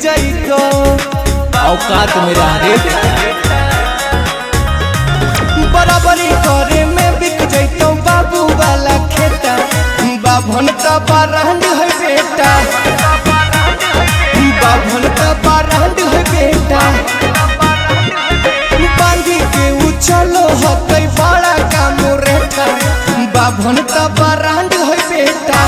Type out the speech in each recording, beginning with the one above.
जाइतो औकात में रह रे बराबरी करे में बिक जाइतो बाबू वाला खेता बाभन का बारांड है बेटा बाभन का बारांड है बेटा बांधी के उछलो हतई बड़ा काम रेठा बाभन का बारांड है बेटा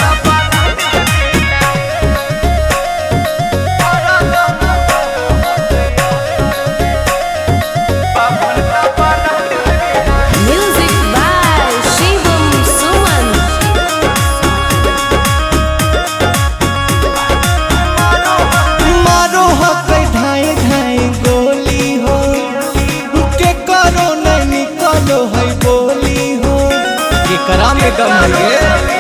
Music by Shivam Suman. मारो हकई ढाई ढाई गोली हो के करो नहीं निकलो है बोली हो एकरा में दम है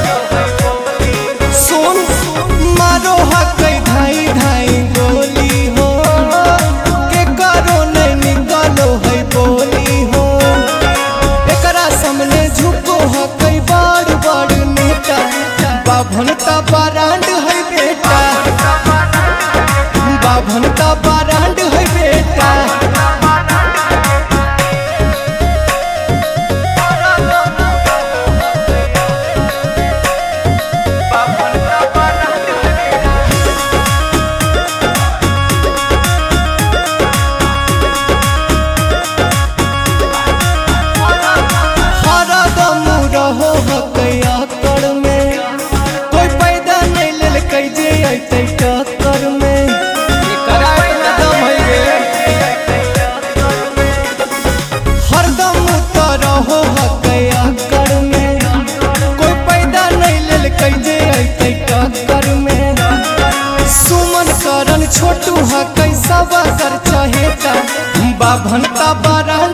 सुन मारो हकई ढाई ढाई गोली हो के करो नहीं निकलो है बोली हो एकरा सामने झुको हकई बड़ बड़ नेता बाभन का बारांड है बेटा बाभन का बारांड है बेटा हरदम रहो हकैया कर में कोई पैदा नहीं लेल कै जे अइतै टक्कर में एकरा में दम है रे हरदम तो रहो हकैया कर में कोई पैदा नहीं लेल कै जे अइतै टक्कर में सुमन करण छोटू हकै सब कर चहेता बाभन का बारांड